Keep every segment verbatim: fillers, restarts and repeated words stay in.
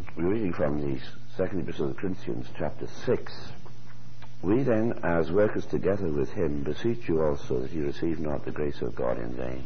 we're reading from the second epistle of the Corinthians, chapter six. We then, as workers together with him, beseech you also that ye receive not the grace of God in vain.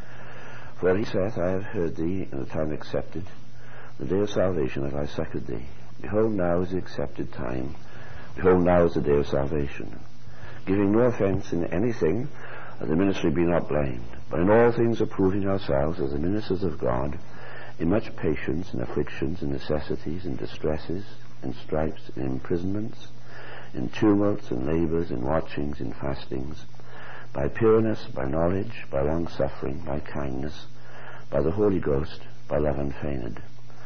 For he saith, I have heard thee in the time accepted, the day of salvation have I succoured thee. Behold, now is the accepted time. Behold, now is the day of salvation. Giving no offence in anything, that the ministry be not blamed, but in all things approving ourselves as the ministers of God, in much patience, in afflictions, in necessities, in distresses, in stripes, in imprisonments, in tumults, in labours, in watchings, in fastings, by pureness, by knowledge, by long-suffering, by kindness, by the Holy Ghost, by love unfeigned,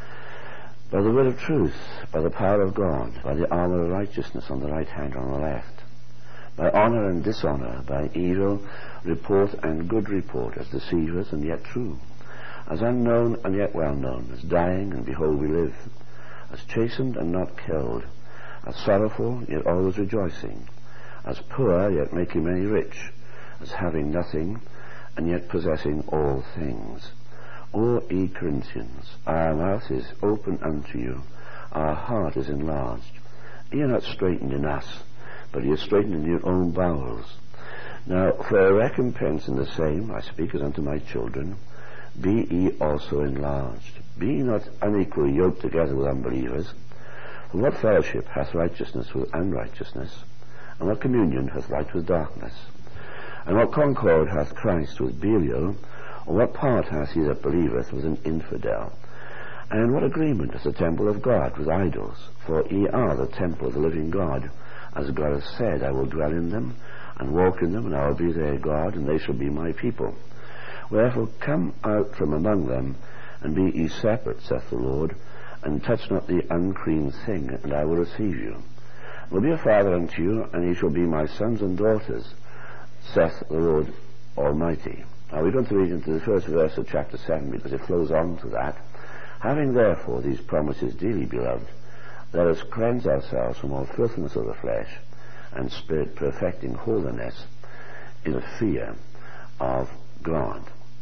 by the word of truth, by the power of God, by the armour of righteousness on the right hand and on the left, by honour and dishonour, by evil report and good report, as deceivers and yet true, as unknown and yet well known, as dying and behold we live, as chastened and not killed, as sorrowful yet always rejoicing, as poor yet making many rich, as having nothing and yet possessing all things. O ye Corinthians, our mouth is open unto you, our heart is enlarged. Ye are not straitened in us, but ye are straitened in your own bowels. Now for a recompense in the same, I speak as unto my children, be ye also enlarged. Be ye not unequally yoked together with unbelievers. For what fellowship hath righteousness with unrighteousness? And what communion hath light with darkness? And what concord hath Christ with Belial? Or what part hath he that believeth with an infidel? And what agreement hath the temple of God with idols? For ye are the temple of the living God. As God hath said, I will dwell in them, and walk in them, and I will be their God, and they shall be my people. Wherefore come out from among them, and be ye separate, saith the Lord, and touch not the unclean thing, and I will receive you. I will be a father unto you, and ye shall be my sons and daughters, saith the Lord Almighty. Now we don't read into the first verse of chapter seven, because it flows on to that. Having therefore these promises, dearly beloved, let us cleanse ourselves from all filthiness of the flesh, and spirit, perfecting holiness in the fear of God.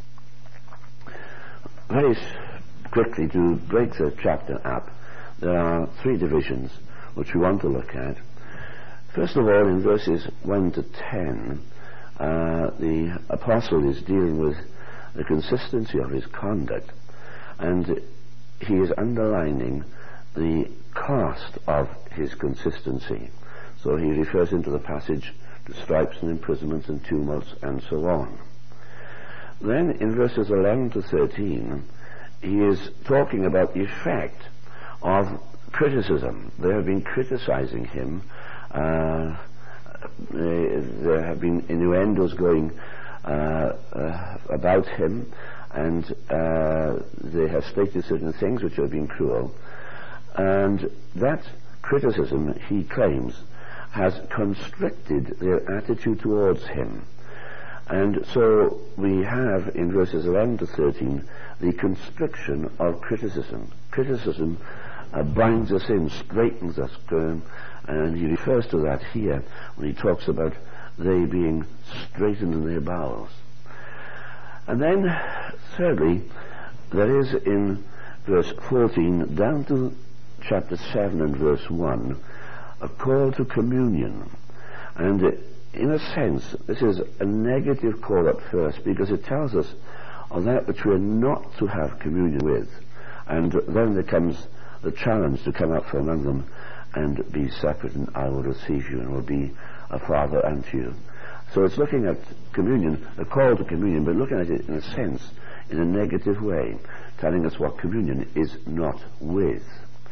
Very quickly, to break the chapter up, there are three divisions which we want to look at. First of all, in verses one to ten, uh, the apostle is dealing with the consistency of his conduct, and he is underlining the cost of his consistency. So he refers into the passage to stripes and imprisonments and tumults and so on. Then in verses eleven to thirteen, he is talking about the effect of criticism. They have been criticizing him. Uh, there have been innuendos going uh, uh, about him, and uh, they have stated certain things which have been cruel. And that criticism, he claims, has constricted their attitude towards him. And so we have in verses eleven to thirteen the constriction of criticism. Criticism uh, binds us in, straightens us, um, and he refers to that here when he talks about they being straightened in their bowels. And then, thirdly, there is in verse fourteen down to chapter seven and verse one a call to communion. And uh, in a sense, this is a negative call at first, because it tells us of that which we are not to have communion with. And then there comes the challenge to come out from among them and be separate, and I will receive you and will be a father unto you. So it's looking at communion, a call to communion, but looking at it in a sense, in a negative way, telling us what communion is not with.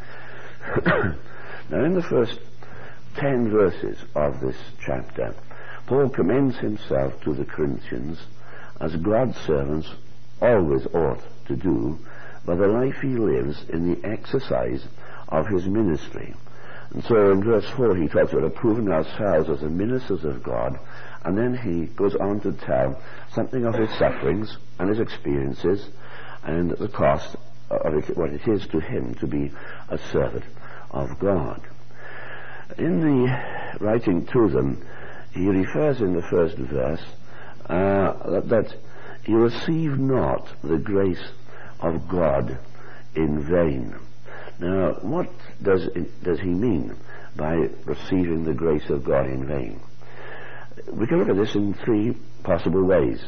Now in the first ten verses of this chapter, Paul commends himself to the Corinthians as God's servants always ought to do by the life he lives in the exercise of his ministry. And so in verse four he talks about approving ourselves as the ministers of God, and then he goes on to tell something of his sufferings and his experiences and the cost of it, what it is to him to be a servant of God. In the writing to them, he refers in the first verse uh, that, that you receive not the grace of God in vain. Now, what does, it, does he mean by receiving the grace of God in vain? We can look at this in three possible ways.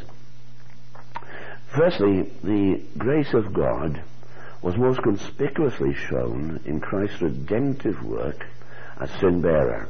Firstly, the grace of God was most conspicuously shown in Christ's redemptive work as sin-bearer.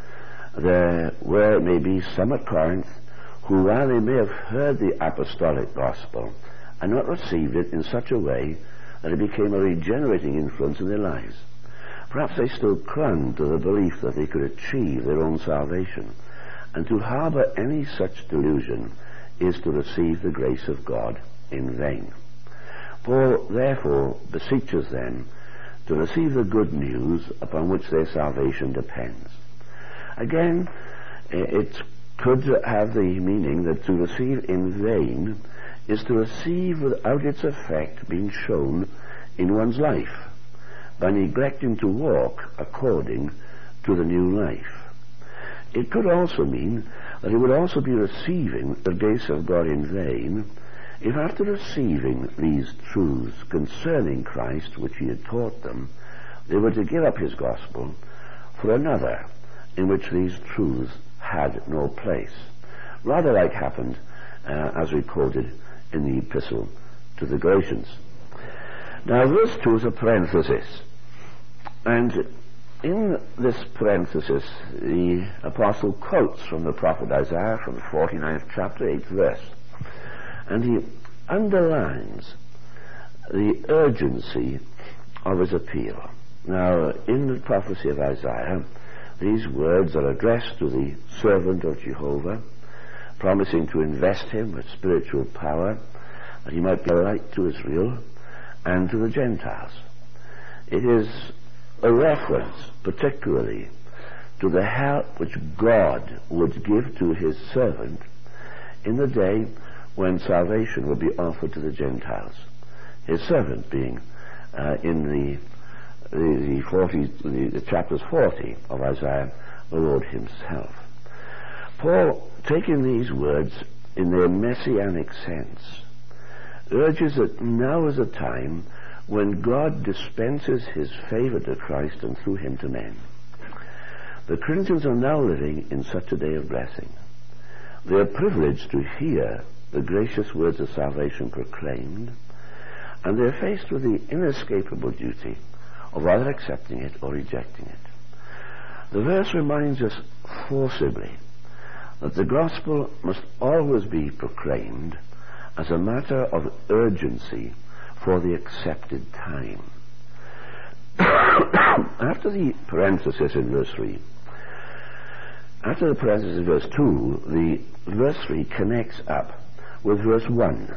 There were maybe some at Corinth who, while they may have heard the apostolic gospel, and not received it in such a way that it became a regenerating influence in their lives. Perhaps they still clung to the belief that they could achieve their own salvation, and to harbour any such delusion is to receive the grace of God in vain. Paul therefore beseeches them to receive the good news upon which their salvation depends. Again, it could have the meaning that to receive in vain is to receive without its effect being shown in one's life, by neglecting to walk according to the new life. It could also mean that he would also be receiving the grace of God in vain if, after receiving these truths concerning Christ which he had taught them, they were to give up his gospel for another in which these truths had no place, rather like happened uh, as recorded in the epistle to the Galatians. Now, verse two is a parenthesis, and in this parenthesis the apostle quotes from the prophet Isaiah from the forty-ninth chapter, eighth verse, and he underlines the urgency of his appeal. Now, in the prophecy of Isaiah, these words are addressed to the servant of Jehovah, promising to invest him with spiritual power, that he might be a light to Israel and to the Gentiles. It is a reference particularly to the help which God would give to his servant in the day when salvation would be offered to the Gentiles. His servant being uh, in the the, the, forty, the, the chapters forty of Isaiah, the Lord himself. Paul, taking these words in their messianic sense, urges that now is a time when God dispenses his favor to Christ and through him to men. The Corinthians are now living in such a day of blessing. They are privileged to hear the gracious words of salvation proclaimed, and they are faced with the inescapable duty of either accepting it or rejecting it. The verse reminds us forcibly that the gospel must always be proclaimed as a matter of urgency for the accepted time. After the parenthesis in verse three, after the parenthesis in verse two, the verse three connects up with verse one.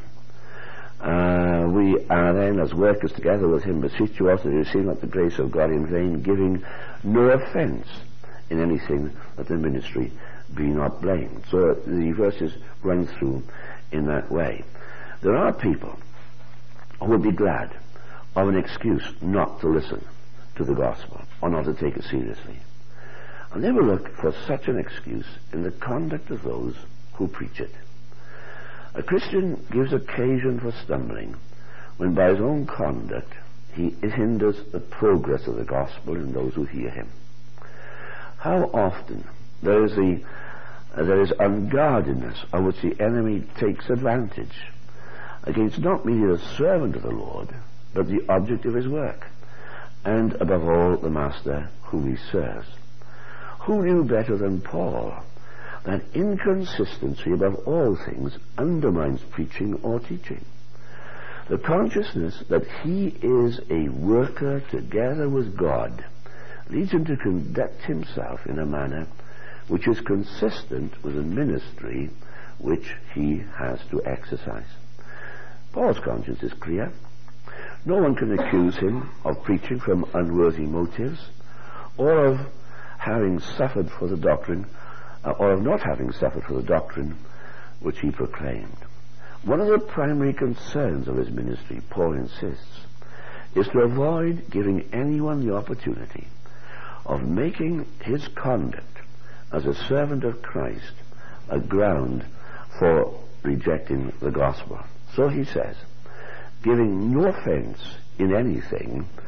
Uh, we are then, as workers together with him, beseech you also to receive not the grace of God in vain, giving no offence in anything, that the ministry be not blamed. So the verses run through in that way. There are people who would be glad of an excuse not to listen to the gospel or not to take it seriously. And they will look for such an excuse in the conduct of those who preach it. A Christian gives occasion for stumbling when by his own conduct he hinders the progress of the gospel in those who hear him. How often there is, the, uh, there is unguardedness of which the enemy takes advantage against not merely the servant of the Lord, but the object of his work, and above all the master whom he serves. Who knew better than Paul that inconsistency above all things undermines preaching or teaching? The consciousness that he is a worker together with God leads him to conduct himself in a manner which is consistent with the ministry which he has to exercise. Paul's conscience is clear. No one can accuse him of preaching from unworthy motives, or of having suffered for the doctrine, uh, or of not having suffered for the doctrine which he proclaimed. One of the primary concerns of his ministry, Paul insists, is to avoid giving anyone the opportunity of making his conduct as a servant of Christ a ground for rejecting the gospel. So he says, giving no offense in anything,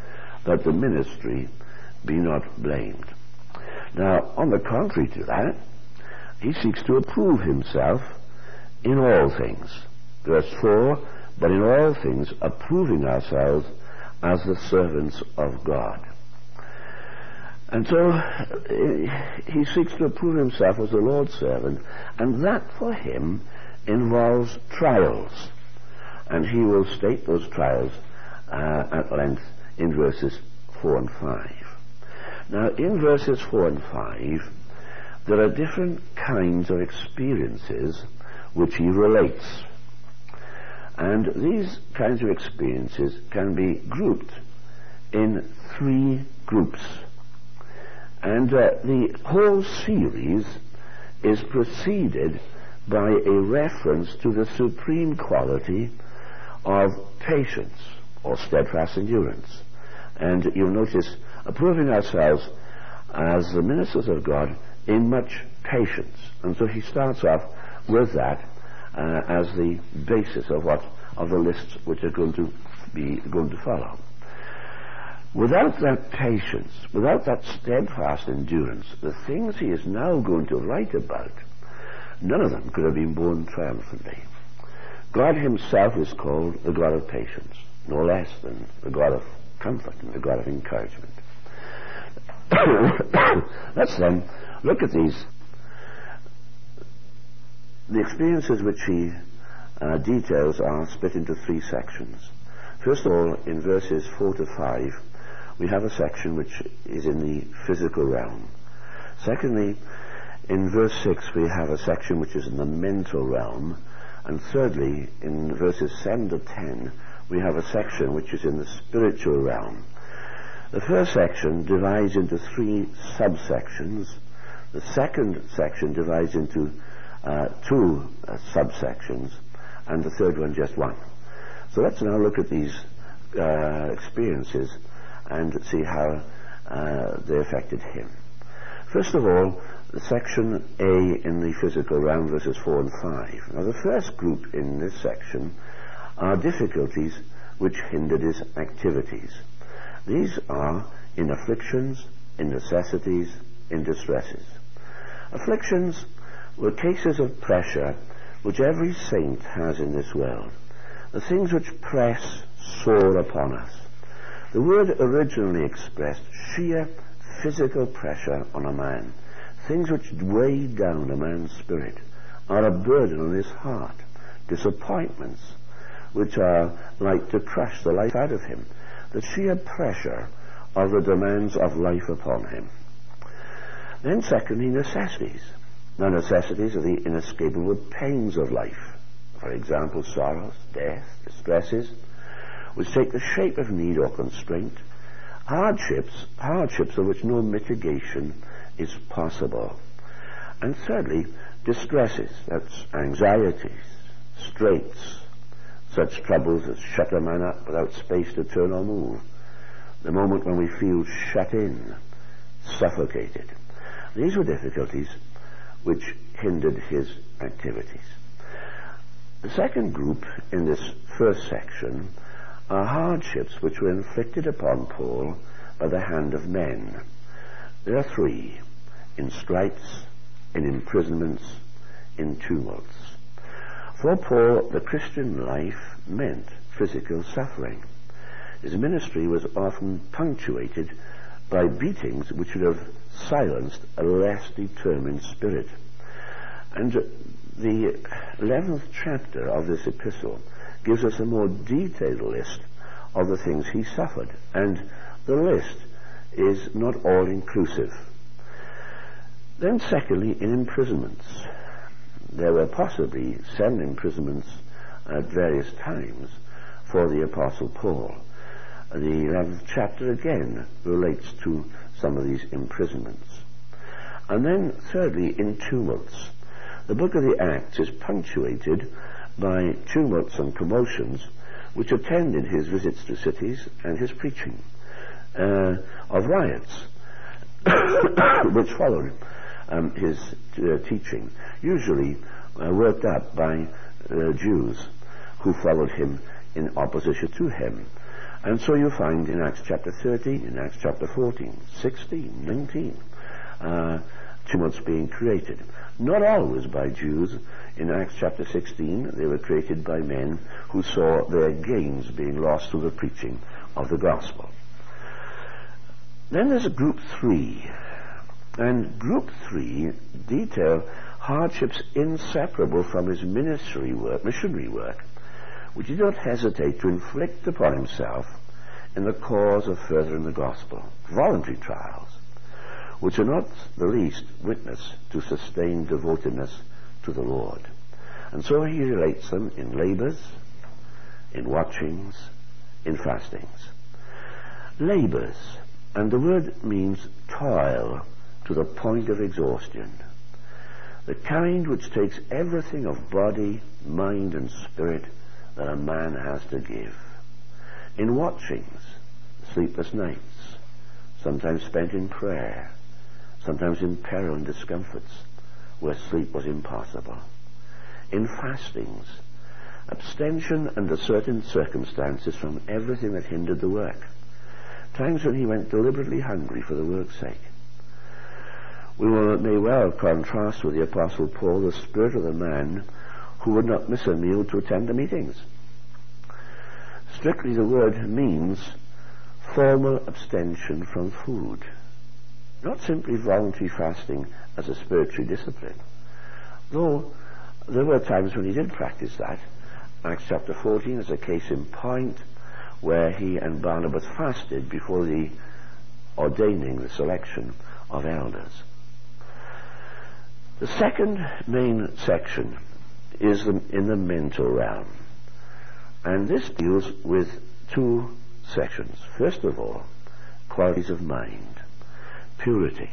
that the ministry be not blamed. Now, on the contrary to that, he seeks to approve himself in all things. Verse four, but in all things approving ourselves as the servants of God. And so he seeks to approve himself as the Lord's servant, and that for him involves trials. And he will state those trials uh, at length in verses four and five. Now, in verses four and five, there are different kinds of experiences which he relates. And these kinds of experiences can be grouped in three groups. And uh, the whole series is preceded by a reference to the supreme quality of patience or steadfast endurance. And you'll notice, approving ourselves as the ministers of God in much patience. And so he starts off with that uh, as the basis of what of the lists which are going to be going to follow. Without that patience, without that steadfast endurance, the things he is now going to write about, none of them could have been borne triumphantly. God himself is called the God of patience, no less than the God of comfort and the God of encouragement. Let's then look at these, the experiences which he uh, details are split into three sections. First of all, in verses four to five, we have a section which is in the physical realm. Secondly, in verse six, we have a section which is in the mental realm. And thirdly, in verses seven to ten, we have a section which is in the spiritual realm. The first section divides into three subsections. The second section divides into uh, two uh, subsections, and the third one just one. So let's now look at these uh, experiences and see how uh, they affected him. First of all, the section A in the physical realm, verses four and five. Now, the first group in this section are difficulties which hindered his activities. These are in afflictions, in necessities, in distresses. Afflictions were cases of pressure which every saint has in this world. The things which press sore upon us. The word originally expressed sheer physical pressure on a man. Things which weigh down a man's spirit are a burden on his heart. Disappointments which are like to crush the life out of him. The sheer pressure of the demands of life upon him. Then secondly, necessities. Now, necessities are the inescapable pains of life. For example, sorrows, death, distresses, which take the shape of need or constraint. Hardships, hardships of which no mitigation is possible. And thirdly, distresses, that's anxieties, straits, such troubles as shut a man up without space to turn or move. The moment when we feel shut in, suffocated. These were difficulties which hindered his activities. The second group in this first section are hardships which were inflicted upon Paul by the hand of men. There are three: in stripes, in imprisonments, in tumults. For Paul, the Christian life meant physical suffering. His ministry was often punctuated by beatings which would have silenced a less determined spirit. And the eleventh chapter of this epistle gives us a more detailed list of the things he suffered, and the list is not all-inclusive. Then secondly, in imprisonments. There were possibly seven imprisonments at various times for the Apostle Paul. The eleventh chapter again relates to some of these imprisonments. And then thirdly, in tumults. The book of the Acts is punctuated by tumults and commotions which attended his visits to cities and his preaching, uh, of riots which followed um, his uh, teaching, usually uh, worked up by uh, Jews who followed him in opposition to him. And so you find in Acts chapter thirteen, in Acts chapter fourteen, sixteen, nineteen, uh, tumults being created. Not always by Jews. In Acts chapter sixteen, they were created by men who saw their gains being lost through the preaching of the gospel. Then there's a group three. And group three detail hardships inseparable from his ministry work, missionary work, which he did not hesitate to inflict upon himself in the cause of furthering the gospel. Voluntary trials, which are not the least witness to sustained devotedness to the Lord. And so he relates them in labors, in watchings, in fastings. Labors, and the word means toil to the point of exhaustion, the kind which takes everything of body, mind, and spirit that a man has to give. In watchings, sleepless nights, sometimes spent in prayer, sometimes in peril and discomforts where sleep was impossible. In fastings, abstention under certain circumstances from everything that hindered the work, times when he went deliberately hungry for the work's sake. We will, may well contrast with the Apostle Paul the spirit of the man who would not miss a meal to attend the meetings. Strictly the word means formal abstention from food, not simply voluntary fasting as a spiritual discipline, though there were times when he did practice that. Acts chapter fourteen is a case in point where he and Barnabas fasted before the ordaining, the selection of elders. The second main section is the, in the mental realm, and this deals with two sections. First of all, qualities of mind, purity.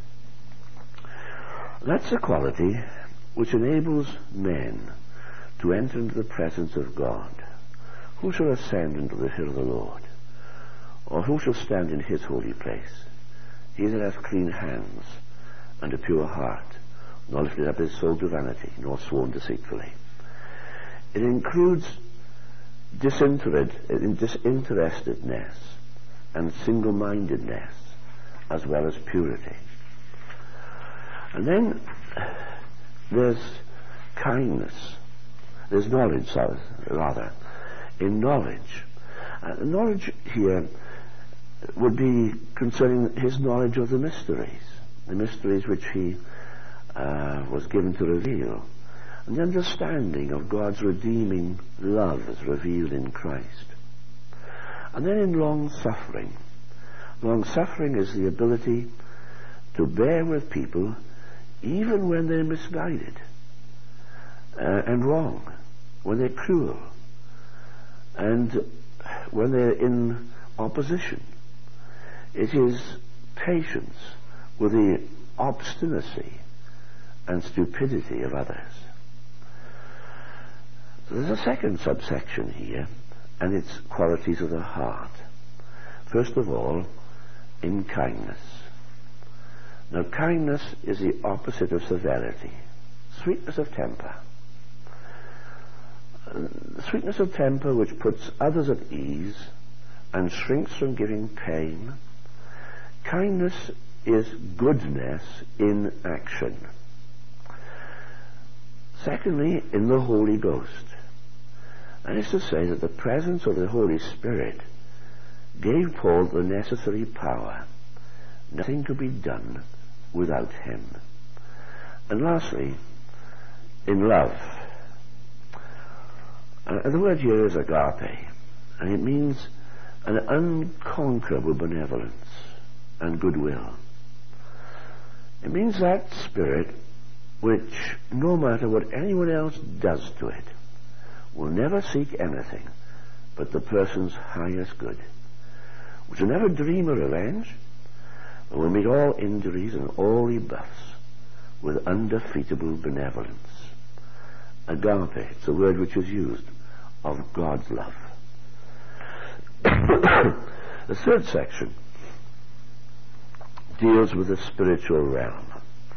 That's a quality which enables men to enter into the presence of God. Who shall ascend into the hill of the Lord? Or who shall stand in his holy place? He that hath clean hands and a pure heart, nor lifted up his soul to vanity, nor sworn deceitfully. It includes disinterested, disinterestedness and single-mindedness, as well as purity. And then there's kindness. There's knowledge, rather. In knowledge. Uh, knowledge here would be concerning his knowledge of the mysteries, the mysteries which he uh, was given to reveal, and the understanding of God's redeeming love as revealed in Christ. And then in long-suffering. Long-suffering is the ability to bear with people even when they're misguided uh, and wrong, when they're cruel, and when they're in opposition. It is patience with the obstinacy and stupidity of others. So there's a second subsection here, and it's qualities of the heart. First of all, in kindness. Now, kindness is the opposite of severity. Sweetness of temper. Uh, sweetness of temper which puts others at ease and shrinks from giving pain. Kindness is goodness in action. Secondly, in the Holy Ghost. That is to say that the presence of the Holy Spirit gave Paul the necessary power. Nothing could be done without him. And lastly, in love. Uh, the word here is agape, and it means an unconquerable benevolence and goodwill. It means that spirit which, no matter what anyone else does to it, will never seek anything but the person's highest good, which will never dream of revenge, but will meet all injuries and all rebuffs with undefeatable benevolence. Agape, it's a word which is used of God's love. The third section deals with the spiritual realm,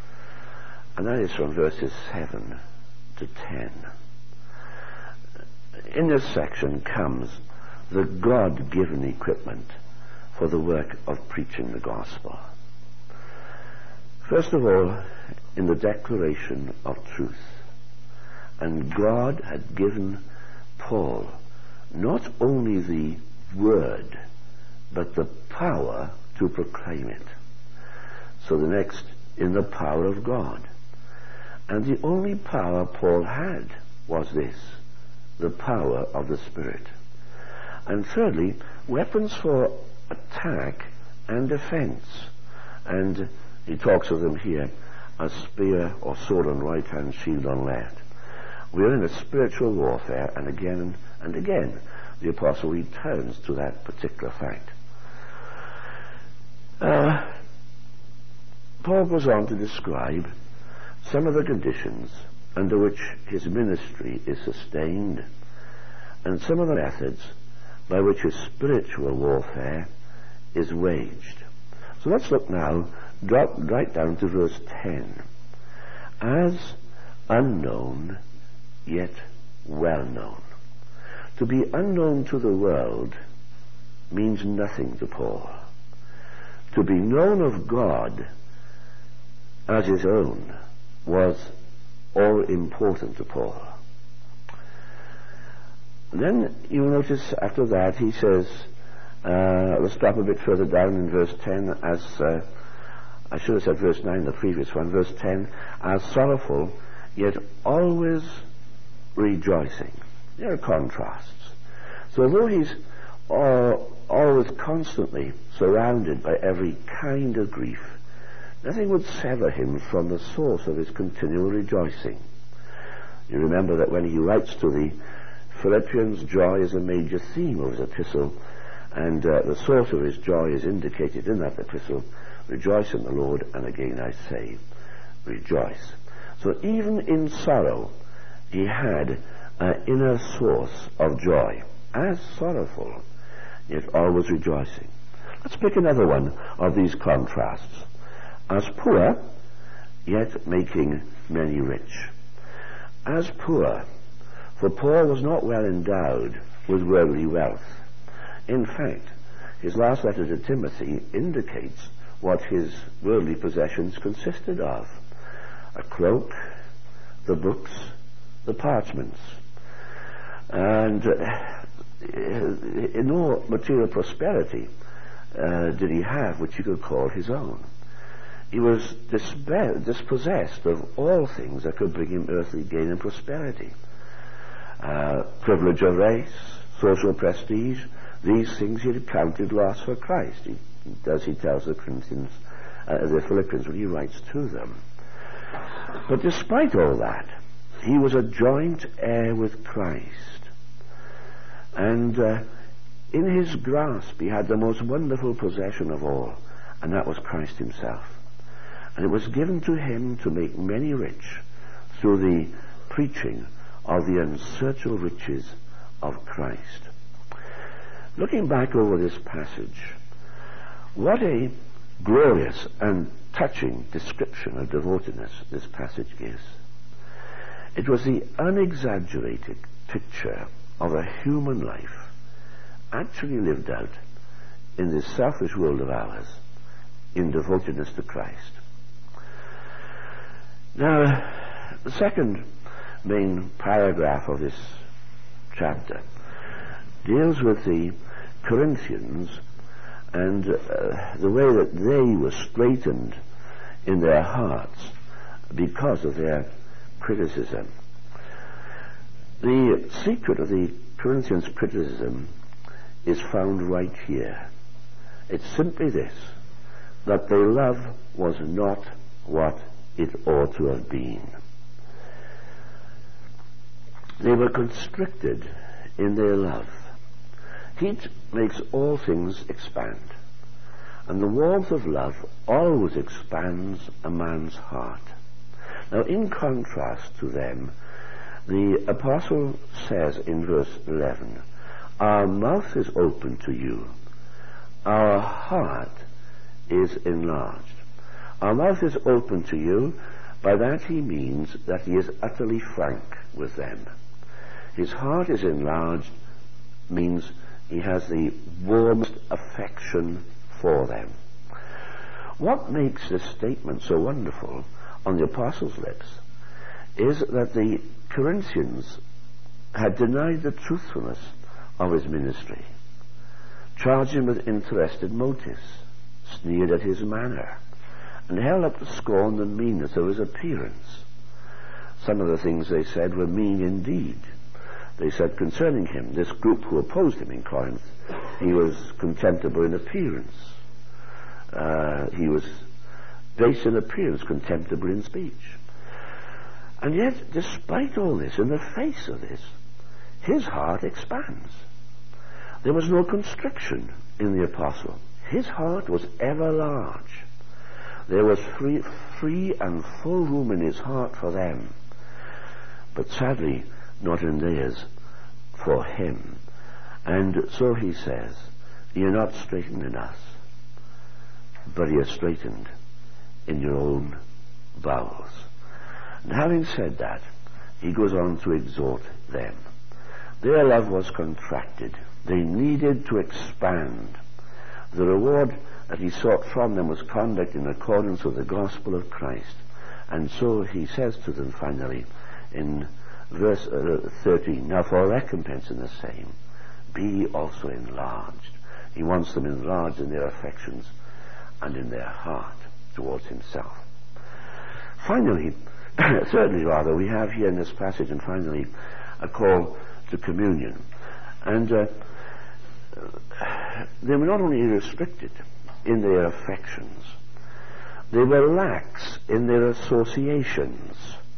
and that is from verses seven to ten. in this section comes the God-given equipment for the work of preaching the gospel. First of all, in the declaration of truth. And God had given Paul not only the word, but the power to proclaim it. So the next, in the power of God. And the only power Paul had was this, the power of the Spirit. And thirdly, weapons for attack and defense. And he talks of them here, a spear or sword on right hand, shield on left. We are in a spiritual warfare, and again and again the apostle returns to that particular fact. Uh, Paul goes on to describe some of the conditions under which his ministry is sustained, and some of the methods by which his spiritual warfare is waged. So let's look now, drop right down to verse ten. As unknown, yet well known. To be unknown to the world means nothing to Paul. To be known of God as his own was all important to Paul. And then you'll notice after that he says, uh, let's drop a bit further down in verse ten, as uh, I should have said verse nine, the previous one, verse ten, as sorrowful, yet always rejoicing. There are contrasts. So although he's uh, always constantly surrounded by every kind of grief, nothing would sever him from the source of his continual rejoicing. You remember that when he writes to the Philippians, joy is a major theme of his epistle, and uh, the source of his joy is indicated in that epistle. Rejoice in the Lord, and again I say, rejoice. So even in sorrow, he had an inner source of joy, as sorrowful, yet always rejoicing. Let's pick another one of these contrasts. As poor, yet making many rich. As poor, for Paul was not well endowed with worldly wealth. In fact, his last letter to Timothy indicates what his worldly possessions consisted of: a cloak, the books, the parchments. And uh, no material prosperity uh, did he have which he could call his own. He was disbe- dispossessed of all things that could bring him earthly gain and prosperity. Uh, privilege of race, social prestige, these things he had counted loss for Christ. He, as he tells the Corinthians, uh, the Philippians when he writes to them. But despite all that, he was a joint heir with Christ. And uh, in his grasp he had the most wonderful possession of all, and that was Christ himself. And it was given to him to make many rich through the preaching of the unsearchable riches of Christ. Looking back over this passage, what a glorious and touching description of devotedness this passage gives. It was the unexaggerated picture of a human life actually lived out in this selfish world of ours in devotedness to Christ. Now, the second main paragraph of this chapter deals with the Corinthians and uh, the way that they were straightened in their hearts because of their criticism. The secret of the Corinthians' criticism is found right here. It's simply this, that their love was not what it ought to have been. They were constricted in their love. Heat makes all things expand, and the warmth of love always expands a man's heart. Now, in contrast to them, the apostle says in verse eleven, our mouth is open to you, our heart is enlarged. Our mouth is open to you, by that he means that he is utterly frank with them. His heart is enlarged means he has the warmest affection for them. What makes this statement so wonderful on the apostles' lips is that the Corinthians had denied the truthfulness of his ministry, charged him with interested motives, sneered at his manner, and held up to scorn the meanness of his appearance. Some of the things they said were mean indeed. They said concerning him, this group who opposed him in Corinth, he was contemptible in appearance. Uh, he was base in appearance, contemptible in speech. And yet, despite all this, in the face of this, his heart expands. There was no constriction in the apostle. His heart was ever large. There was free, free and full room in his heart for them, but sadly not in theirs for him. And so he says, you're not straightened in us, but you're straightened in your own bowels. And having said that, he goes on to exhort them. Their love was contracted. They needed to expand. The reward that he sought from them was conduct in accordance with the gospel of Christ. And so he says to them finally in verse uh, thirteen, now for recompense in the same, be also enlarged. He wants them enlarged in their affections and in their heart towards himself. Finally, thirdly rather, we have here in this passage, and finally, a call to communion. And uh, they were not only restricted in their affections, they were lax in their associations.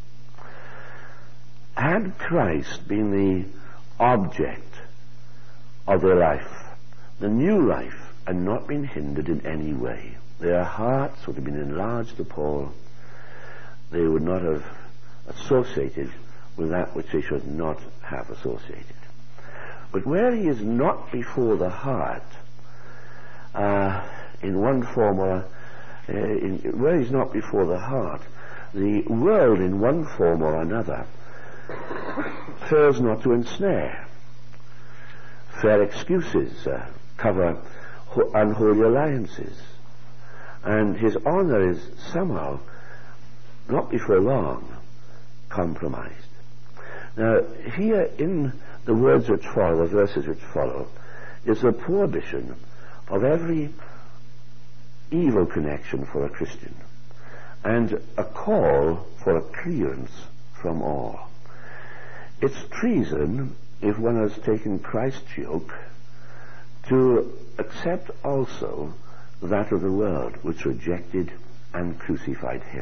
Had Christ been the object of their life, the new life, and not been hindered in any way, their hearts would have been enlarged to Paul. They would not have associated with that which they should not have associated. But where he is not before the heart, uh, in one form or uh, in, where he's not before the heart, the world in one form or another fails not to ensnare. Fair excuses uh, cover ho- unholy alliances, and his honor is somehow, not before long, compromised. Now, here in the words which follow, the verses which follow, is a prohibition of every evil connection for a Christian, and a call for a clearance from all. It's treason if one has taken Christ's yoke to accept also that of the world which rejected and crucified him.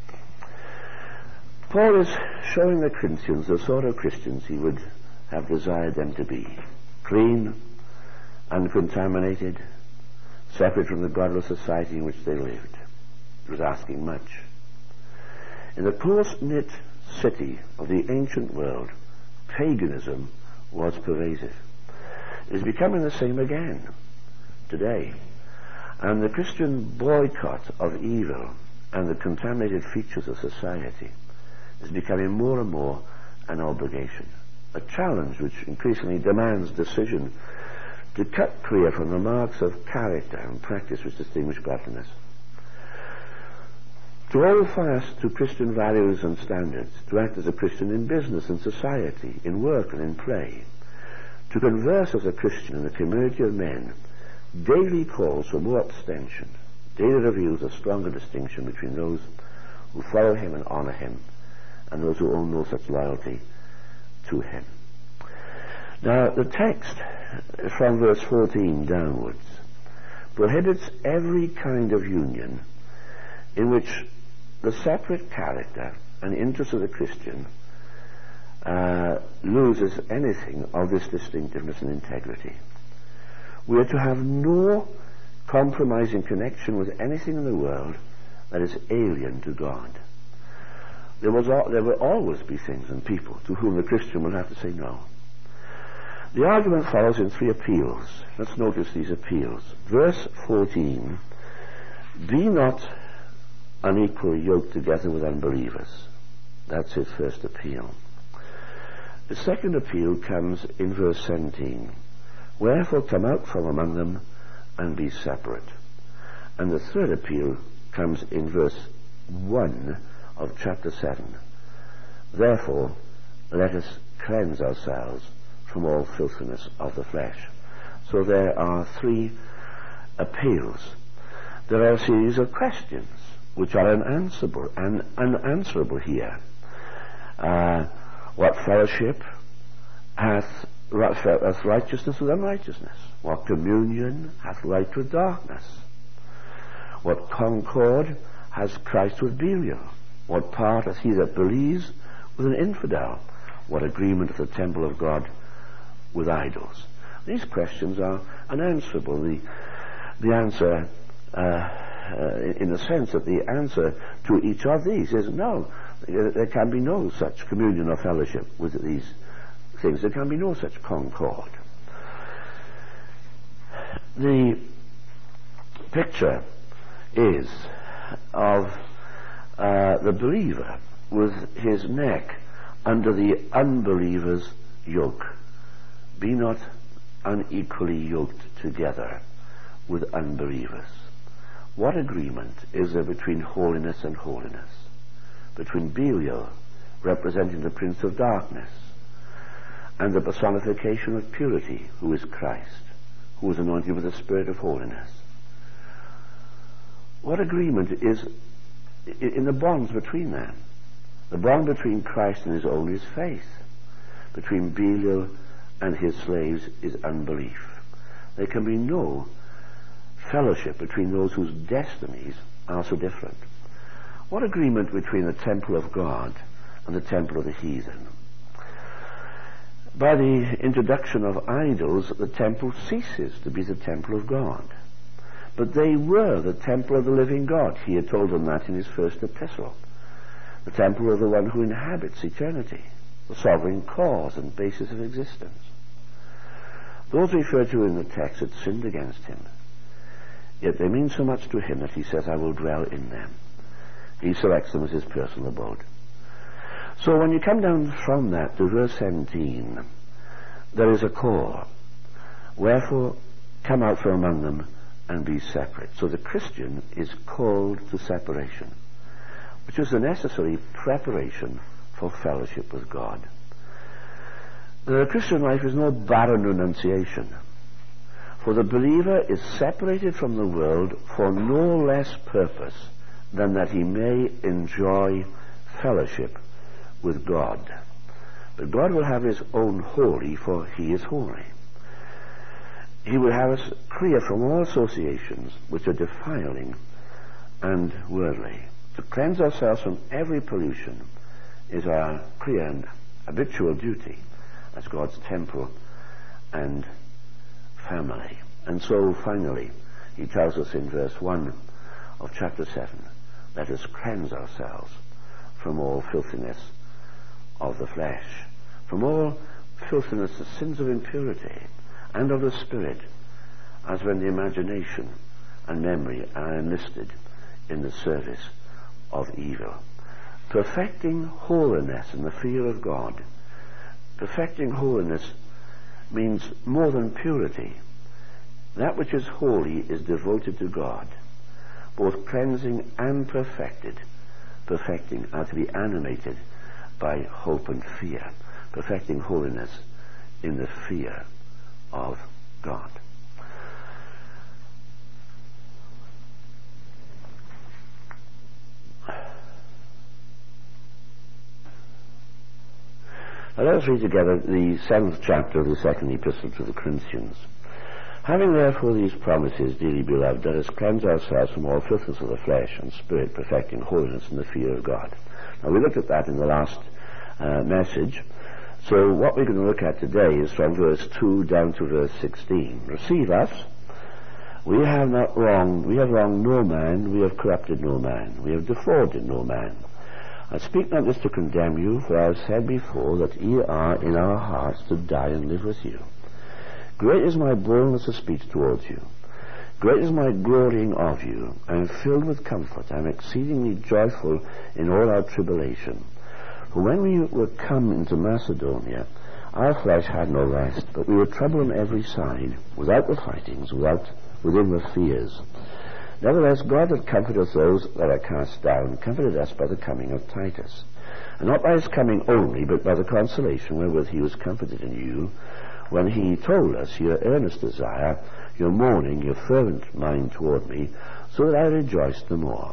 Paul is showing the Corinthians the sort of Christians he would have desired them to be: clean, uncontaminated, separate from the godless society in which they lived. It was asking much. In the close-knit city of the ancient world, paganism was pervasive. It is becoming the same again today. And the Christian boycott of evil and the contaminated features of society is becoming more and more an obligation, a challenge which increasingly demands decision to cut clear from the marks of character and practice which distinguish godliness. To hold fast to Christian values and standards, to act as a Christian in business and society, in work and in play, to converse as a Christian in a community of men, daily calls for more abstention, daily reveals a stronger distinction between those who follow him and honor him and those who owe no such loyalty to him. Now, the text from verse fourteen downwards prohibits every kind of union in which the separate character and interest of the Christian uh, loses anything of this distinctiveness and integrity. We are to have no compromising connection with anything in the world that is alien to God. There, was al- there will always be things and people to whom the Christian will have to say no. The argument follows in three appeals. Let's notice these appeals. Verse fourteen, be not unequally yoked together with unbelievers. That's his first appeal. The second appeal comes in verse seventeen. Wherefore come out from among them and be separate. And the third appeal comes in verse one of chapter seven. Therefore let us cleanse ourselves from all filthiness of the flesh. So there are three appeals. There are a series of questions which are unanswerable and unanswerable here. Uh, what fellowship hath, hath righteousness with unrighteousness? What communion hath light with darkness? What concord has Christ with Belial? What part hath he that believes with an infidel? What agreement hath the temple of God with idols? These questions are unanswerable. The, the answer, uh, uh, in the sense that the answer to each of these is no. There can be no such communion or fellowship with these things. There can be no such concord. The picture is of uh, the believer with his neck under the unbeliever's yoke. Be not unequally yoked together with unbelievers. What agreement is there between holiness and holiness? Between Belial, representing the Prince of Darkness, and the personification of purity, who is Christ, who is anointed with the Spirit of holiness? What agreement is in the bonds between them? The bond between Christ and his own is faith. Between Belial and his slaves is unbelief. There can be no fellowship between those whose destinies are so different. What agreement between the temple of God and the temple of the heathen? By the introduction of idols, the temple ceases to be the temple of God. But they were the temple of the living God. He had told them that in his first epistle. The temple of the one who inhabits eternity, the sovereign cause and basis of existence. Those referred to in the text had sinned against him. Yet they mean so much to him that he says, I will dwell in them. He selects them as his personal abode. So when you come down from that to verse seventeen, there is a call. Wherefore, come out from among them and be separate. So the Christian is called to separation, which is a necessary preparation for fellowship with God. The Christian life is no barren renunciation, for the believer is separated from the world for no less purpose than that he may enjoy fellowship with God. But God will have his own holy, for he is holy. He will have us clear from all associations which are defiling and worldly. To cleanse ourselves from every pollution is our clear and habitual duty as God's temple and family. And so finally he tells us in verse one of chapter seven, let us cleanse ourselves from all filthiness of the flesh, from all filthiness, the sins of impurity and of the spirit, as when the imagination and memory are enlisted in the service of evil. Perfecting holiness in the fear of God. Perfecting holiness means more than purity. That which is holy is devoted to God. Both cleansing and perfected. Perfecting are to be animated by hope and fear. Perfecting holiness in the fear of God. Now let us read together the seventh chapter of the second epistle to the Corinthians. Having therefore these promises, dearly beloved, let us cleanse ourselves from all filthiness of the flesh and spirit, perfecting holiness in the fear of God. Now we looked at that in the last uh, message. So what we're going to look at today is from verse two down to verse sixteen. Receive us. We have not wronged, we have wronged no man, we have corrupted no man, we have defrauded no man. I speak not this to condemn you, for I have said before that ye are in our hearts to die and live with you. Great is my boldness of speech towards you. Great is my glorying of you. I am filled with comfort. I am exceedingly joyful in all our tribulation. For when we were come into Macedonia, our flesh had no rest, but we were troubled on every side, without the fightings, without within the fears. Nevertheless, God that comforteth those that are cast down, comforted us by the coming of Titus. And not by his coming only, but by the consolation wherewith he was comforted in you, when he told us your earnest desire, your mourning, your fervent mind toward me, so that I rejoiced the more.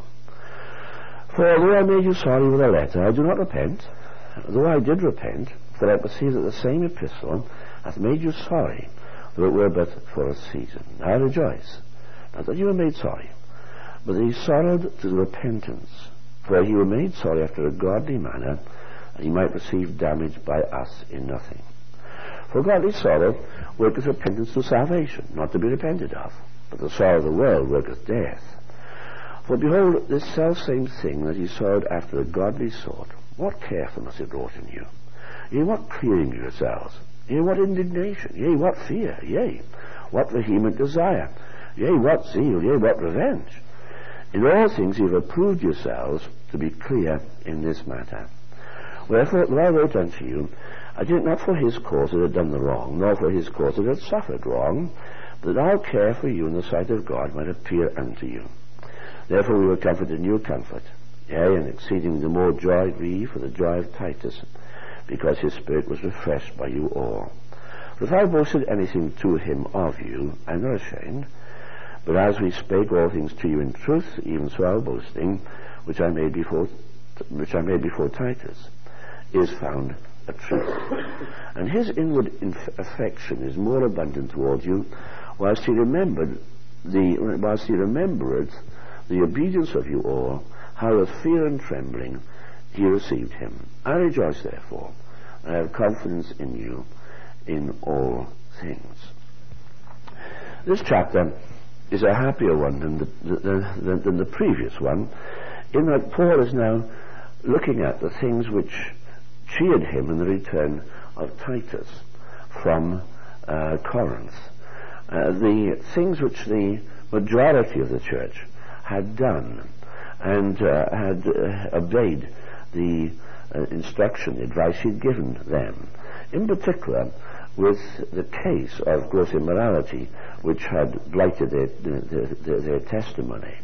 For although I made you sorry with a letter, I do not repent, though I did repent, for I perceive that the same epistle hath made you sorry, though it were but for a season. I rejoice, not that you were made sorry, but that he sorrowed to repentance, for he were made sorry after a godly manner, and he might receive damage by us in nothing. For godly sorrow worketh repentance to salvation, not to be repented of, but the sorrow of the world worketh death. For behold, this selfsame thing that he sorrowed after a godly sort, what carefulness it wrought in you! Yea, what clearing of yourselves! Yea, what indignation! Yea, what fear! Yea, what vehement desire! Yea, what zeal! Yea, what revenge! In all things ye have approved yourselves to be clear in this matter. Wherefore, though I wrote unto you, I did it not for his cause that had done the wrong, nor for his cause that had suffered wrong, but that our care for you in the sight of God might appear unto you. Therefore we were comforted in your comfort, yea, and exceeding the more joyed we for the joy of Titus, because his spirit was refreshed by you all. For if I boasted anything to him of you, I am not ashamed, but as we spake all things to you in truth, even so our boasting, which I made before, which I made before Titus, is found a truth. And his inward inf- affection is more abundant towards you, whilst he remembered the whilst he remembered the obedience of you all, how with fear and trembling he received him. I rejoice therefore, and I have confidence in you in all things. This chapter is a happier one than the, than, than, than the previous one, in that Paul is now looking at the things which cheered him in the return of Titus from uh, Corinth. Uh, the things which the majority of the church had done and uh, had uh, obeyed the uh, instruction, the advice he'd given them. In particular, with the case of gross immorality, which had blighted their, their, their, their testimony.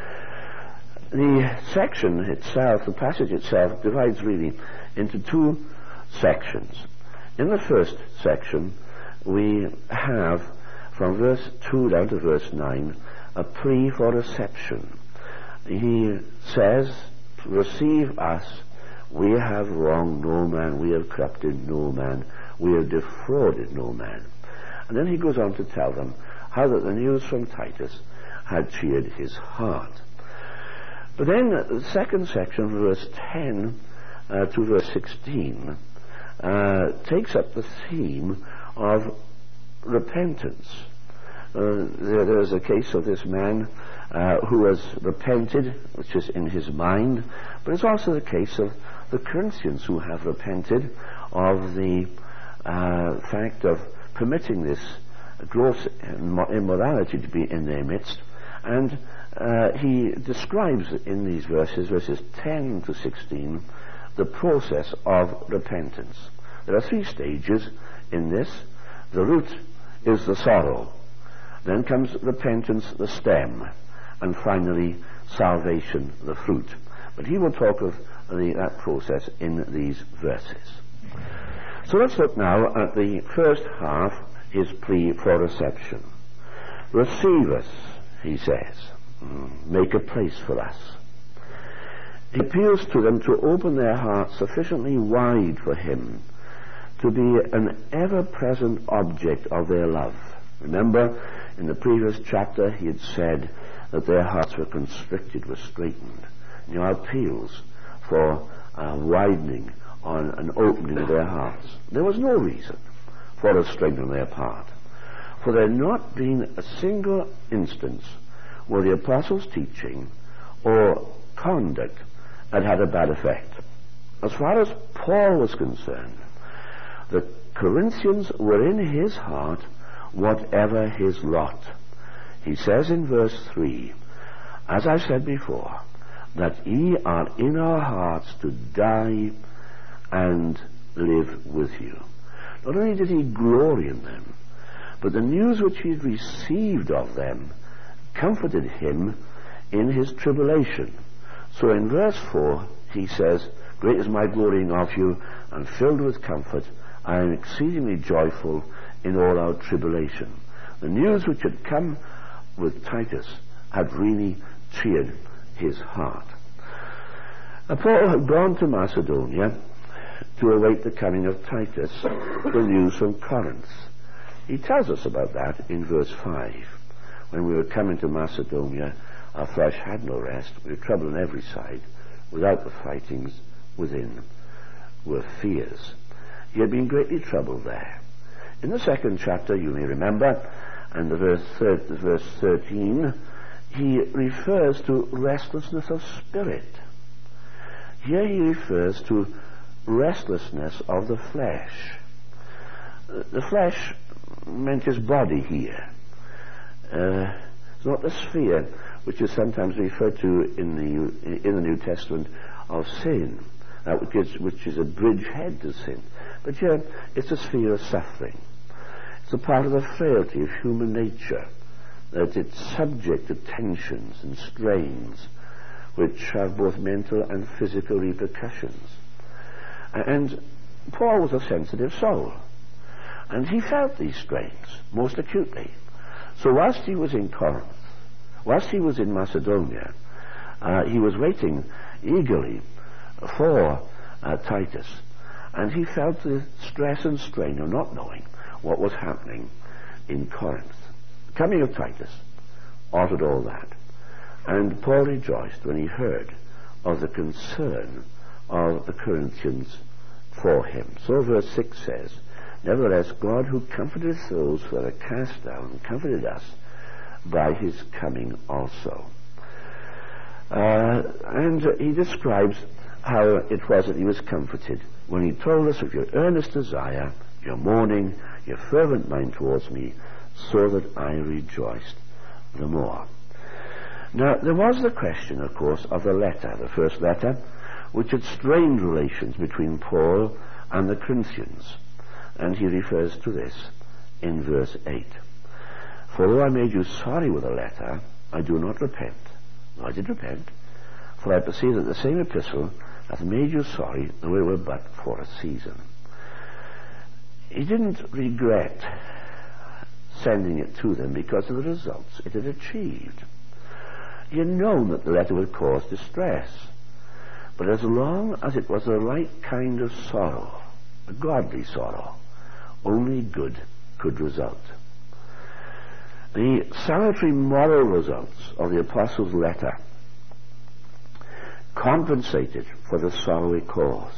The section itself, the passage itself, divides really into two sections. In the first section, we have, from verse two down to verse nine, a plea for reception. He says, receive us, we have wronged no man, we have corrupted no man, we have defrauded no man. And then he goes on to tell them how that the news from Titus had cheered his heart. But then the second section, verse ten uh, to verse sixteen, uh, takes up the theme of repentance. Uh, there, there is a case of this man uh, who has repented, which is in his mind, but it's also the case of the Corinthians who have repented of the uh, fact of permitting this gross immorality to be in their midst. And uh, he describes in these verses, verses ten to sixteen, the process of repentance. There are three stages in this. The root is the sorrow. Then comes repentance, the stem. And finally, salvation, the fruit. But he will talk of the, that process in these verses. So let's look now at the first half, his plea for reception. Receive us, he says. Make a place for us. He appeals to them to open their hearts sufficiently wide for him to be an ever-present object of their love. Remember, in the previous chapter he had said that their hearts were constricted, were straitened. He now appeals for a widening on an opening of their hearts. There was no reason for restraint on their part, for there had not been a single instance where the apostles' teaching or conduct had had a bad effect. As far as Paul was concerned, the Corinthians were in his heart whatever his lot. He says in verse three, as I said before, that ye are in our hearts to die and live with you. Not only did he glory in them, but the news which he had received of them comforted him in his tribulation. So in verse four he says, great is my glorying of you, and filled with comfort, I am exceedingly joyful in all our tribulation. The news which had come with Titus had really cheered his heart. Now, Paul had gone to Macedonia to await the coming of Titus, the news from Corinth. He tells us about that in verse five. When we were coming to Macedonia, our flesh had no rest. We were troubled on every side. Without the fightings, within were fears. He had been greatly troubled there. In the second chapter, you may remember, and the verse, thir- the verse thirteen, he refers to restlessness of spirit. Here he refers to restlessness of the flesh. Uh, the flesh meant his body here. Uh, it's not the sphere which is sometimes referred to in the in the New Testament of sin, uh, which, is, which is a bridgehead to sin. But here it's a sphere of suffering. It's a part of the frailty of human nature, that it's subject to tensions and strains which have both mental and physical repercussions. And Paul was a sensitive soul, and he felt these strains most acutely. So whilst he was in Corinth, whilst he was in Macedonia, uh, he was waiting eagerly for uh, Titus, and he felt the stress and strain of not knowing what was happening in Corinth. The coming of Titus altered all that, and Paul rejoiced when he heard of the concern of the Corinthians for him. So verse six says, nevertheless, God who comforted those who are cast down comforted us by his coming also. Uh, and he describes how it was that he was comforted when he told us of your earnest desire, your mourning, your fervent mind towards me, so that I rejoiced the more. Now, there was the question, of course, of the letter, the first letter, which had strained relations between Paul and the Corinthians. And he refers to this in verse eight. For though I made you sorry with a letter, I do not repent. No, I did repent, for I perceive that the same epistle hath made you sorry, though it were but for a season. He didn't regret sending it to them because of the results it had achieved. He had known that the letter would cause distress, but as long as it was the right kind of sorrow, a godly sorrow, only good could result. The salutary moral results of the apostle's letter compensated for the sorrow it caused.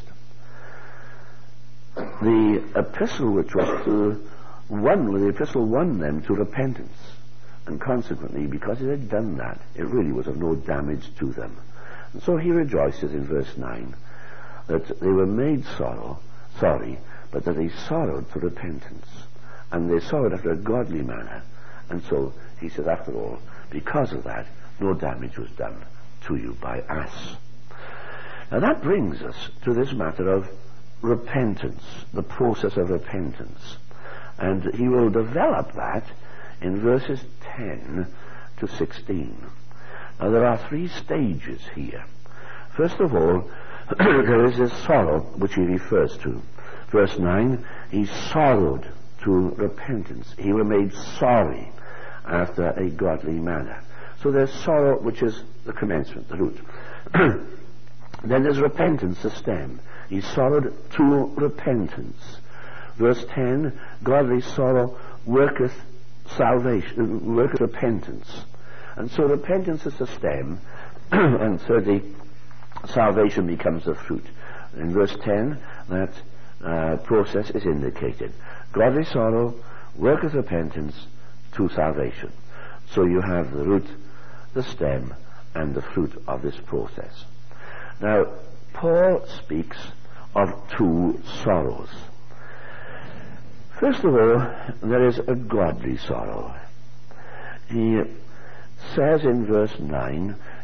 The epistle which was to won, the epistle won them to repentance, and consequently, because it had done that, it really was of no damage to them. And so he rejoices in verse nine that they were made sorrow, sorry, but that they sorrowed to repentance, and they sorrowed after a godly manner. And so he says, after all, because of that, no damage was done to you by us. Now that brings us to this matter of repentance, the process of repentance. And he will develop that in verses ten to sixteen. Now there are three stages here. First of all, there is this sorrow which he refers to. Verse nine, he sorrowed to repentance. He was made sorry after a godly manner. So there's sorrow, which is the commencement, the root. Then there's repentance, the stem. He sorrowed to repentance. Verse ten, godly sorrow worketh salvation, worketh repentance. And so repentance is the stem, and thirdly, salvation becomes the fruit. In verse ten, that uh, process is indicated. Godly sorrow worketh repentance to salvation. So you have the root, the stem, and the fruit of this process. Now, Paul speaks of two sorrows. First of all, there is a godly sorrow. He says in verse nine,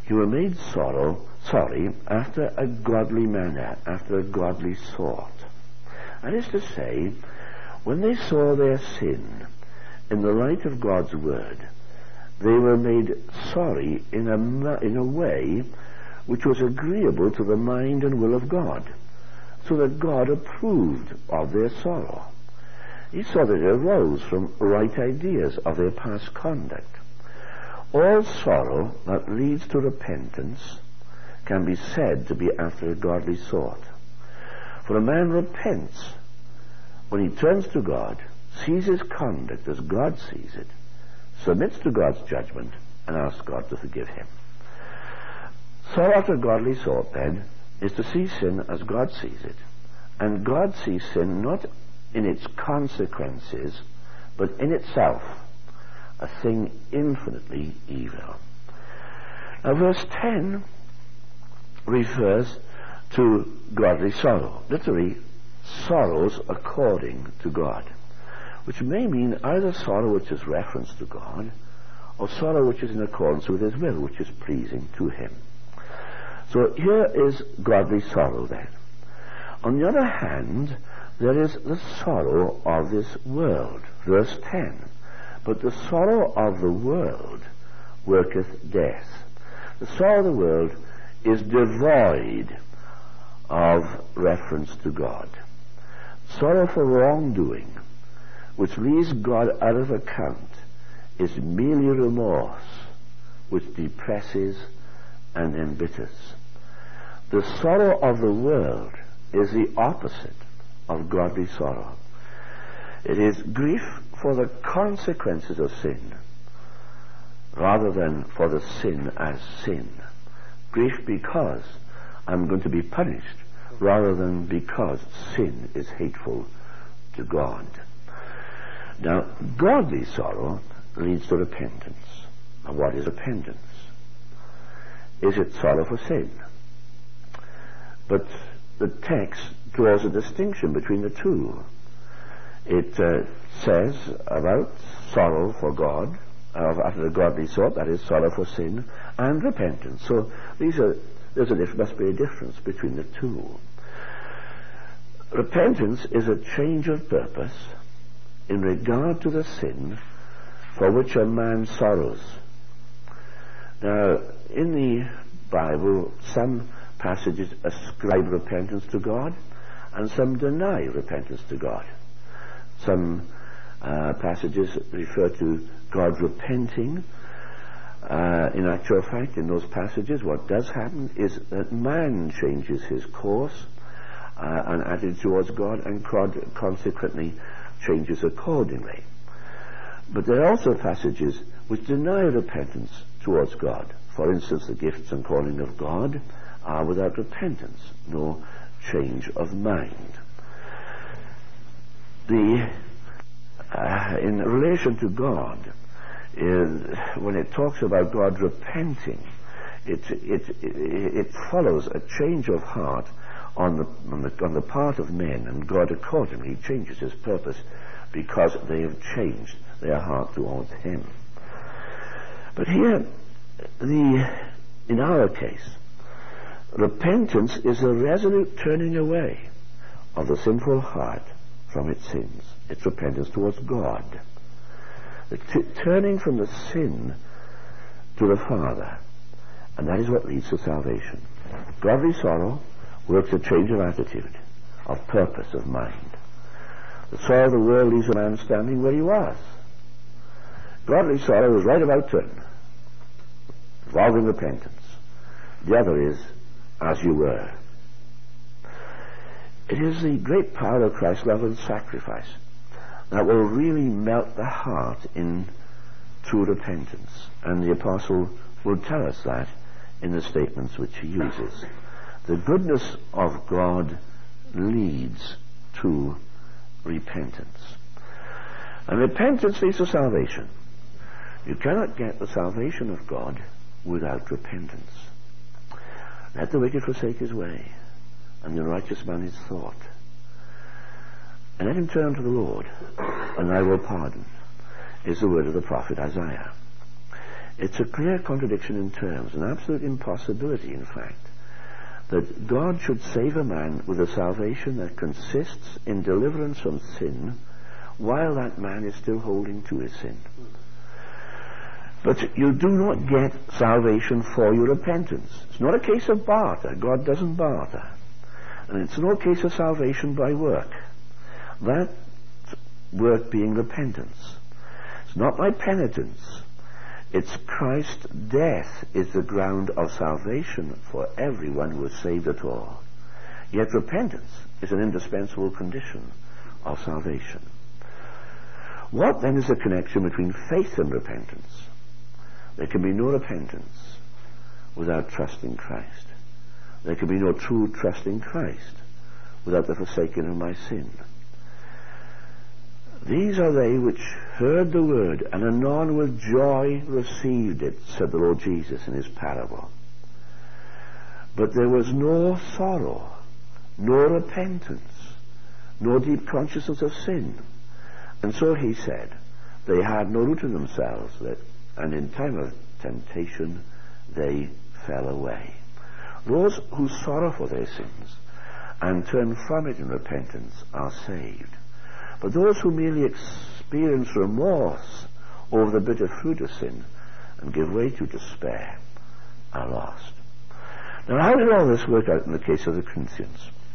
You were made sorrow, sorry after a godly manner, after a godly sort. That is to say, when they saw their sin in the light of God's word, they were made sorry in a, in a way which was agreeable to the mind and will of God, so that God approved of their sorrow. He saw that it arose from right ideas of their past conduct. All sorrow that leads to repentance can be said to be after a godly sort. For a man repents when he turns to God, sees his conduct as God sees it, submits to God's judgment, and asks God to forgive him. Sorrow after a godly sort, then, is to see sin as God sees it. And God sees sin not in its consequences, but in itself, a thing infinitely evil. Now, verse ten refers to godly sorrow, literally, sorrows according to God, which may mean either sorrow which is reference to God, or sorrow which is in accordance with his will, which is pleasing to him. So here is godly sorrow then. On the other hand, there is the sorrow of this world. Verse ten. But the sorrow of the world worketh death. The sorrow of the world is devoid of reference to God. Sorrow for wrongdoing, which leaves God out of account, is merely remorse, which depresses and embitters. The sorrow of the world is the opposite of godly sorrow. It is grief for the consequences of sin, rather than for the sin as sin. Grief because I'm going to be punished, rather than because sin is hateful to God. Now, godly sorrow leads to repentance. Now, what is repentance? Is it sorrow for sin? But the text draws a distinction between the two. It uh, says about sorrow for God, uh, after a godly sort, that is sorrow for sin, and repentance. So these are, there's a diff- must be a difference between the two. Repentance is a change of purpose in regard to the sin for which a man sorrows. Now, in the Bible, some passages ascribe repentance to God, and some deny repentance to God. Some uh, passages refer to God repenting. Uh, in actual fact, in those passages, what does happen is that man changes his course uh, and attitude towards God, and God consequently changes accordingly. But there are also passages which deny repentance towards God. For instance, the gifts and calling of God are without repentance, no change of mind. The uh, in relation to God, is, when it talks about God repenting, it, it it it follows a change of heart on the, on the on the part of men, and God accordingly changes his purpose because they have changed their heart towards him. But here, the in our case, repentance is a resolute turning away of the sinful heart from its sins. It's repentance towards God. The t- turning from the sin to the Father. And that is what leads to salvation. Godly sorrow works a change of attitude, of purpose, of mind. The sorrow of the world leaves a man standing where he was. Godly sorrow is right about turn, involving repentance. The other is as you were. It is the great power of Christ's love and sacrifice that will really melt the heart in true repentance. And the apostle will tell us that in the statements which he uses. The goodness of God leads to repentance. And repentance leads to salvation. You cannot get the salvation of God without repentance. Let the wicked forsake his way, and the righteous man his thought. And let him turn to the Lord, and I will pardon, is the word of the prophet Isaiah. It's a clear contradiction in terms, an absolute impossibility, in fact, that God should save a man with a salvation that consists in deliverance from sin while that man is still holding to his sin. But you do not get salvation for your repentance. It's not a case of barter. God doesn't barter. And it's no case of salvation by work. That work being repentance. It's not by penitence. It's Christ's death is the ground of salvation for everyone who is saved at all. Yet repentance is an indispensable condition of salvation. What then is the connection between faith and repentance? There can be no repentance without trust in Christ. There can be no true trust in Christ without the forsaking of my sin. These are they which heard the word, and anon with joy received it, said the Lord Jesus in his parable. But there was no sorrow, no repentance, no deep consciousness of sin. And so he said, they had no root in themselves, that, and in time of temptation they fell away. Those who sorrow for their sins and turn from it in repentance are saved. But those who merely experience remorse over the bitter fruit of sin and give way to despair are lost. Now, how did all this work out in the case of the Corinthians?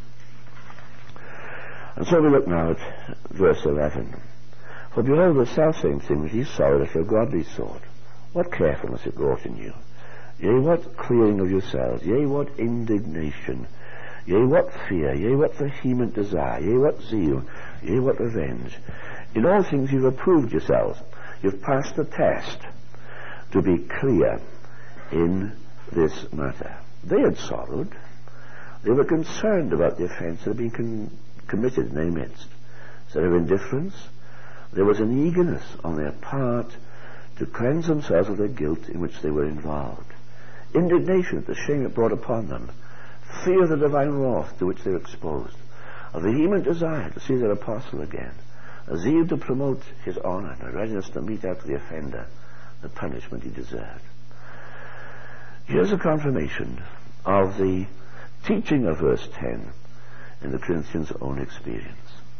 And so we look now at verse eleven. For behold, the selfsame thing that he sowed after a godly sort, what carefulness it wrought in you! Yea, what clearing of yourselves! Yea, what indignation! Yea, what fear! Yea, what vehement desire! Yea, what zeal! Yea, what revenge! In all things you've approved yourselves. You've passed the test to be clear in this matter. They had sorrowed. They were concerned about the offence that had been con- committed in their midst. Instead of indifference, there was an eagerness on their part to cleanse themselves of the guilt in which they were involved. Indignation at the shame it brought upon them. Fear of the divine wrath to which they were exposed. A vehement desire to see their apostle again. A zeal to promote his honor and a readiness to mete out to the offender the punishment he deserved. Here's a confirmation of the teaching of verse ten in the Corinthians' own experience.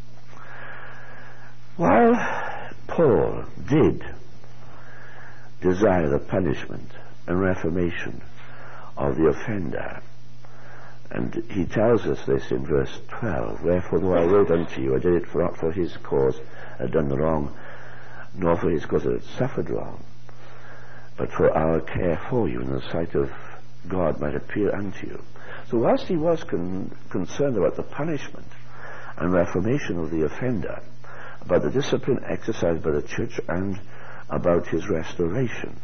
While Paul did desire the punishment and reformation of the offender, and he tells us this in verse twelve, wherefore though I wrote unto you, I did it for, not for his cause had done the wrong, nor for his cause that had suffered wrong, but for our care for you, in the sight of God might appear unto you. So whilst he was con- concerned about the punishment and reformation of the offender, about the discipline exercised by the church, and about his restoration,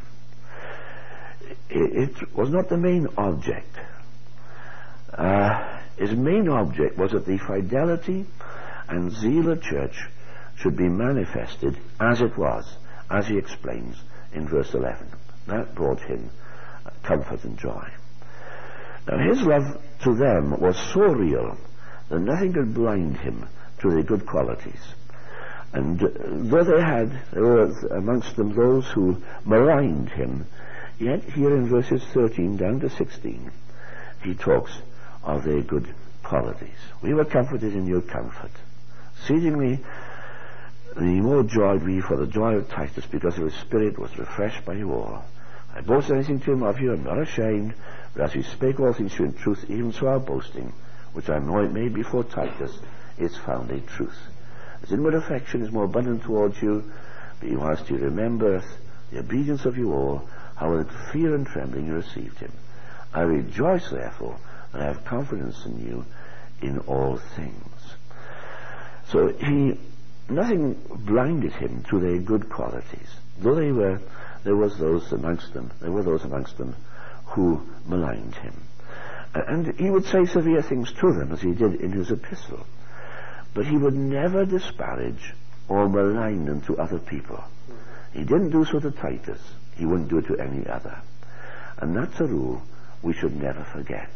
it, it was not the main object. Uh, his main object was that the fidelity and zeal of church should be manifested as it was, as he explains in verse eleven. That brought him comfort and joy. Now his love to them was so real that nothing could blind him to their good qualities. And uh, though they had, there were amongst them those who maligned him, yet here in verses thirteen down to sixteen, he talks of their good qualities. We were comforted in your comfort. Exceedingly the more joyed we for the joy of Titus, because of his spirit was refreshed by you all. I boast anything to him of you, I'm not ashamed, but as we spake all things to you in truth, even so our boasting, which I know it made before Titus, is found in truth. As inward affection is more abundant towards you, but you whilst you remembereth the obedience of you all, how with fear and trembling you received him. I rejoice therefore that I have confidence in you in all things. So he, nothing blinded him to their good qualities. Though they were, there was those amongst them, there were those amongst them who maligned him. And he would say severe things to them, as he did in his epistle. But he would never disparage or malign them to other people. He didn't do so to Titus. He wouldn't do it to any other. And that's a rule we should never forget.